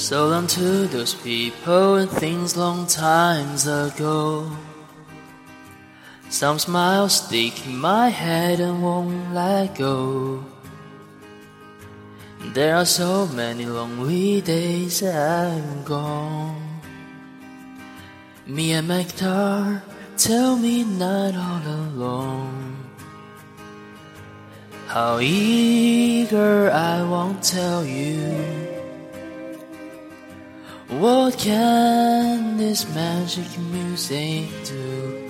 So long to those people and things long times ago. Some smiles stick in my head and won't let go. There are so many lonely days I'm gone. Me and my guitar tell me not all alone. How eager I won't tell you. What can this magic music do?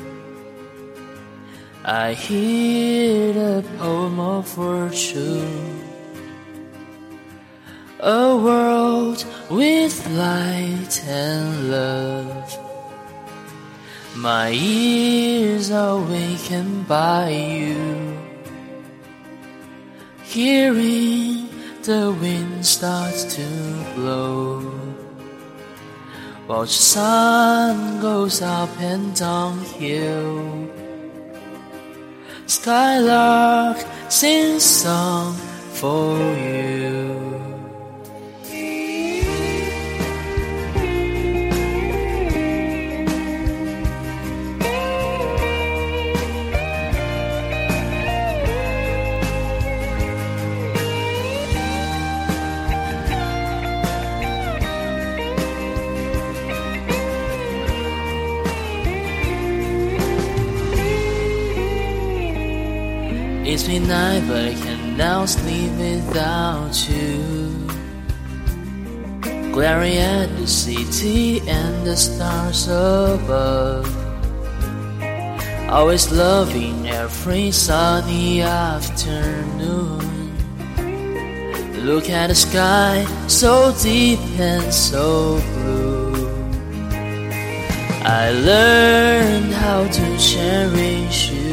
I hear the poem of virtue. A world with light and love. My ears are awakened by you. Hearing the wind starts to blow, while the sun goes up and downhill. Skylark sings song for you. It's midnight, but I can now sleep without you. Glaring at the city and the stars above. Always loving every sunny afternoon. Look at the sky, so deep and so blue. I learned how to cherish you.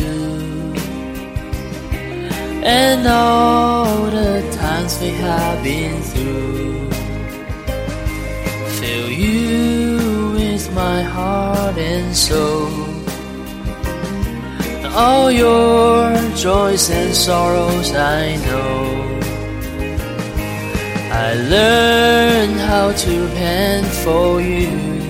And all the times we have been through. Fill you with my heart and soul. All your joys and sorrows I know. I learned how to pen for you.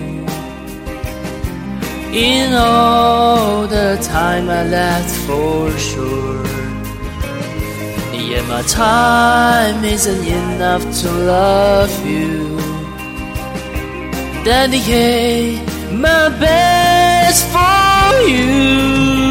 In all the time I left for sure. Yet my time isn't enough to love you. Dedicate my best for you.